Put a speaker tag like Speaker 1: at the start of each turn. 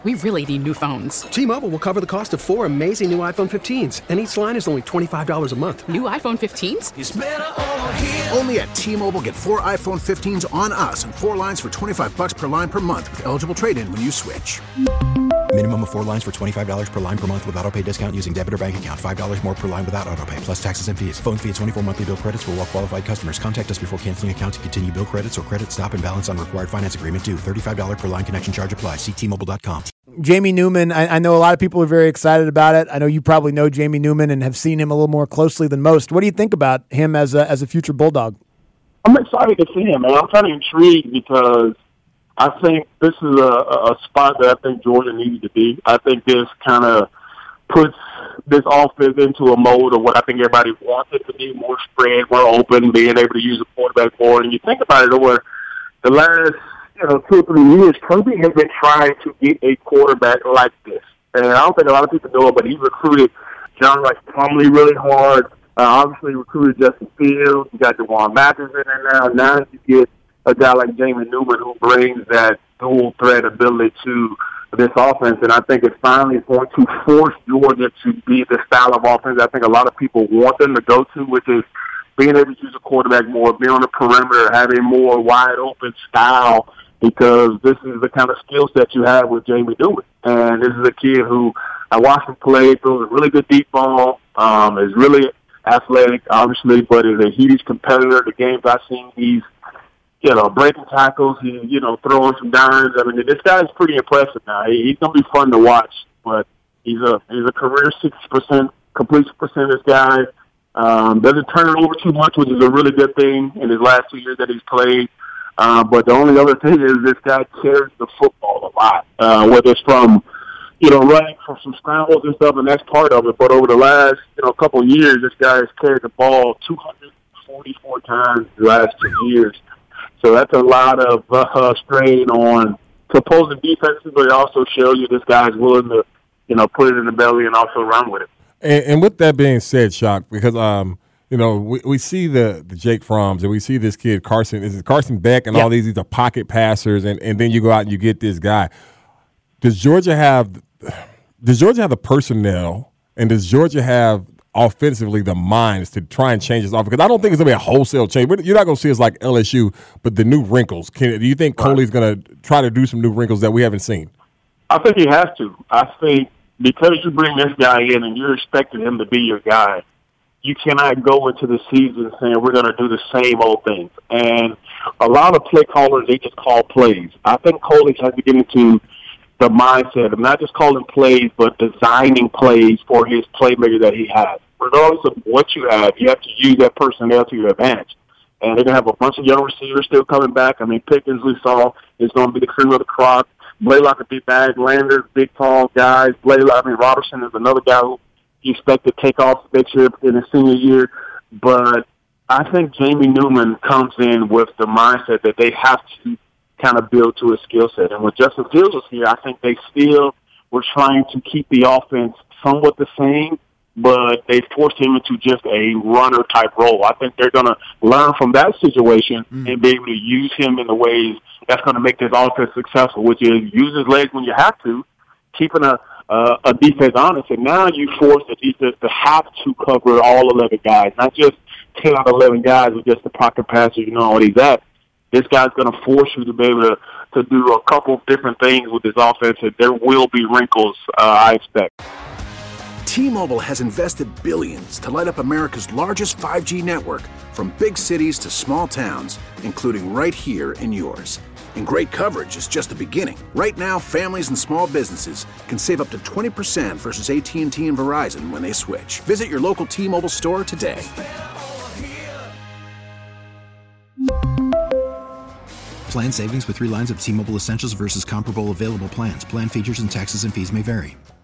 Speaker 1: We really need new phones.
Speaker 2: T-Mobile will cover the cost of 4 amazing new iPhone 15s, and each line is only $25 a month.
Speaker 1: New iPhone 15s?
Speaker 3: It's better over here.
Speaker 4: Only at T-Mobile, get 4 iPhone 15s on us and 4 lines for $25 per line per month with eligible trade-in when you switch.
Speaker 5: Minimum of 4 lines for $25 per line per month with autopay discount using debit or bank account. $5 more per line without autopay, plus taxes and fees. Phone fee at 24 monthly bill credits for well-qualified customers. Contact us before canceling account to continue bill credits or credit stop and balance on required finance agreement due. $35 per line connection charge applies. See T-Mobile.com.
Speaker 6: Jamie Newman, I know a lot of people are very excited about it. I know you probably know Jamie Newman and have seen him a little more closely than most. What do you think about him as a future Bulldog?
Speaker 7: I'm excited to see him, man. I'm kind of intrigued because I think this is a spot that I think Georgia needed to be. I think this kind of puts this offense into a mode of what I think everybody wants it to be, more spread, more open, being able to use the quarterback more. And you think about it over the last 2 or 3 years, Kirby has been trying to get a quarterback like this. And I don't think a lot of people know it, but he recruited John Rice Plumlee really hard. Obviously recruited Justin Fields. You got DeJuan Mathis in there now. Now you get a guy like Jamie Newman who brings that dual threat ability to this offense. And I think it finally is going to force Georgia to be the style of offense I think a lot of people want them to go to, which is being able to use a quarterback more, being on the perimeter, having more wide open style, because this is the kind of skill set you have with Jamie Newman. And this is a kid who I watched him play, throws a really good deep ball, is really athletic, obviously, but is a huge competitor. The games I've seen, he's, breaking tackles, he's, throwing some dimes. I mean, this guy's pretty impressive now. He's going to be fun to watch, but he's a career 60% completion percentage guy. Doesn't turn it over too much, which is a really good thing in his last 2 years that he's played. But the only other thing is this guy carries the football a lot, whether it's from, running from some scrambles and stuff, and that's part of it. But over the last, couple of years, this guy has carried the ball 244 times the last 2 years. So that's a lot of strain on opposing defenses, but it also shows you this guy's willing to, put it in the belly and also run with it.
Speaker 8: And with that being said, Shock, because we see the Jake Froms and we see this kid Carson. This is Carson Beck and all these are pocket passers, and then you go out and you get this guy. Does Georgia have the personnel, and does Georgia have offensively the minds to try and change this off? Because I don't think it's going to be a wholesale change. You're not going to see us like LSU, but the new wrinkles. Do you think Coley's going to try to do some new wrinkles that we haven't seen?
Speaker 7: I think he has to. I think because you bring this guy in and you're expecting him to be your guy, you cannot go into the season saying we're going to do the same old things. And a lot of play callers, they just call plays. I think Coley has to get into the mindset of not just calling plays, but designing plays for his playmaker that he has. Regardless of what you have to use that personnel to your advantage. And they're going to have a bunch of young receivers still coming back. I mean, Pickens, we saw, is going to be the cream of the crop. Blaylock will be back. Landers, big, tall guys. Robertson is another guy who you expect to take off next year in his senior year. But I think Jamie Newman comes in with the mindset that they have to kind of build to a skill set. And when Justin Fields was here, I think they still were trying to keep the offense somewhat the same, but they forced him into just a runner-type role. I think they're going to learn from that situation and be able to use him in the ways that's going to make this offense successful, which is use his legs when you have to, keeping a defense honest. And now you force the defense to have to cover all 11 guys, not just 10 out of 11 guys with just the pocket passer, all he's at. This guy's going to force you to be able to do a couple different things with this offense, and there will be wrinkles, I expect.
Speaker 4: T-Mobile has invested billions to light up America's largest 5G network, from big cities to small towns, including right here in yours. And great coverage is just the beginning. Right now, families and small businesses can save up to 20% versus AT&T and Verizon when they switch. Visit your local T-Mobile store today.
Speaker 5: Plan savings with 3 lines of T-Mobile Essentials versus comparable available plans. Plan features and taxes and fees may vary.